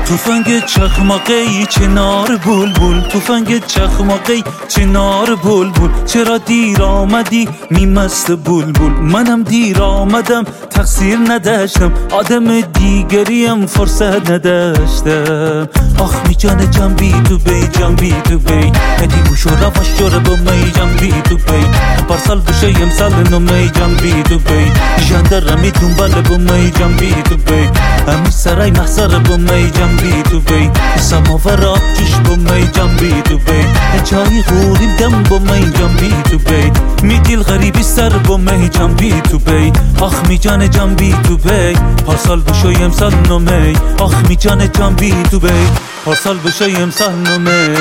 توفنگ چخماقی چنار بلبل، توفنگ چخماقی چنار بلبل، چرا دیر آمدی میمست بلبل؟ منم دیر آمدم تقصیر نداشتم، آدم دیگریم فرصت نداشتم. آخ می جان جنبی تو بی جنبی تو بی ادی بوشو رواش جوره با می جنبی تو بی پارسال بشه یم سال نو می جنبی تو بی جندرمی دنبال با می جنبی تو بی امی سرای محصر با می جنبی تو بی سماور آتش با می جنبی تو بی جایی غوریم دم با می جنبی تو بی می دل غریبی سر با می جنبی تو بی آخ می جان جنبی تو بی پارسال بشه یم سال نو می آخ می جان جنبی تو بی پارسال بشه یم سال نو می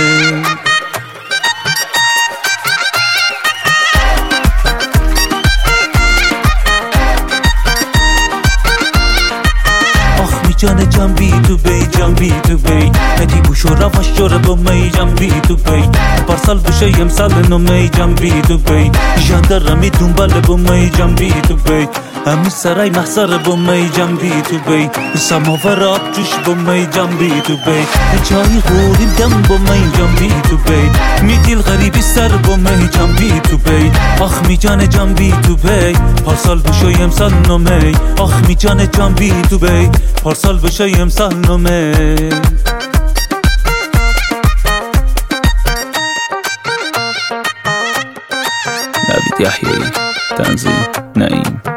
جان جنبی تو بی جنبی تو بی ادی بوشو رواش جوره با می جنبی تو بی پارسال بشه یم سال نو می جنبی تو بی جندرمی دنبال با می جنبی تو بی امی سرای محصر با می جنبی تو بی سماور آتش با می جنبی تو بی جایی غوریم دم با می جنبی تو بی می دل غریبی سر با می جنبی تو بی آخ می جان جنبی تو بی پارسال بشه یم سال نو می آخ می جان جنبی تو بی پارسال بشه یم سال نو می نوید یحیی، تنظیم نعیم.